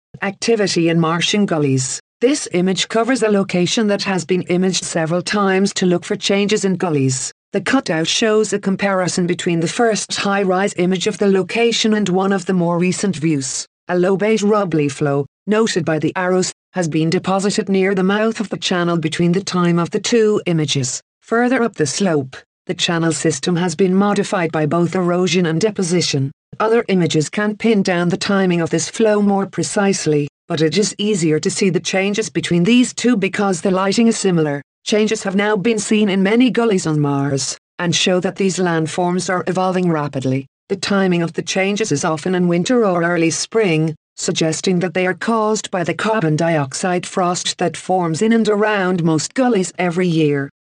Activity in Martian gullies. This image covers a location that has been imaged several times to look for changes in gullies. The cutout shows a comparison between the first high-rise image of the location and one of the more recent views. A low beige rubbly flow, noted by the arrows, has been deposited near the mouth of the channel between the time of the two images. Further up the slope, the channel system has been modified by both erosion and deposition. Other images can pin down the timing of this flow more precisely, but it is easier to see the changes between these two because the lighting is similar. Changes have now been seen in many gullies on Mars, and show that these landforms are evolving rapidly. The timing of the changes is often in winter or early spring, suggesting that they are caused by the carbon dioxide frost that forms in and around most gullies every year.